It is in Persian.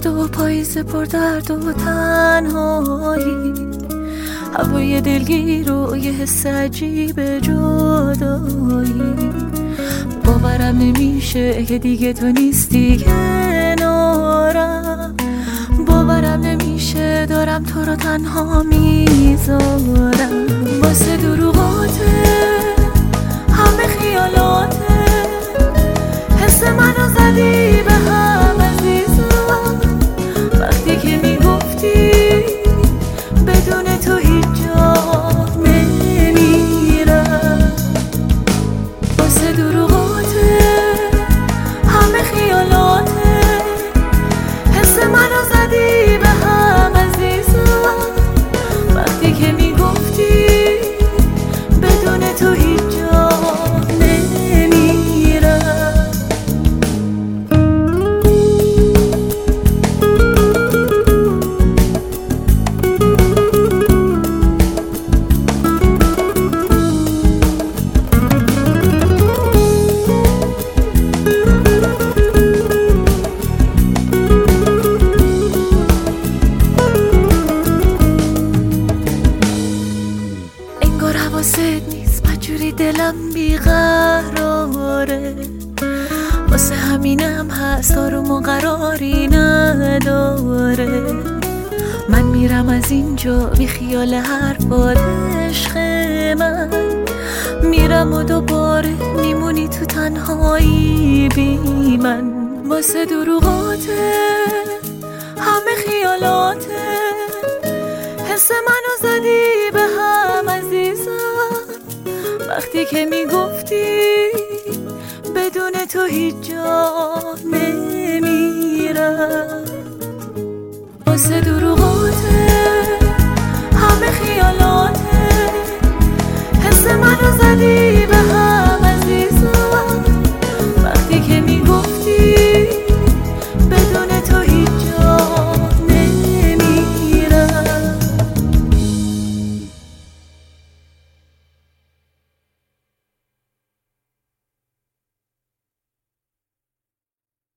درد و پاییز پر درد و تنهایی، هوای دلگیر و یه حس عجیب جدایی. باورم نمیشه که دیگه تو نیستی کنارم، باورم نمیشه دارم تو رو تنها میذارم. واسه دروغاته همه خیالاته، حس منو زدی به هم عزیزم. وقتی که میگفتی بدون تو هیچ جا نمیرم. واسه دروغاته همه خیالاته، حس منو زدی به هم عزیزم. وقتی که میگفتی بدون تو هیچ جا نمیرم. حواست نیست مجوری دلم بیقراره، واسه همینم هست آروم و قراری نداره. من میرم از اینجا بی خیال حرفات عشق من، میرم و دوباره میمونی تو تنهایی بی من. واسه دروغاته همه خیالاته، حس منو زدی به هم عزیزم. وقتی که میگفتی بدون تو هیچ جا نمیرم. واسه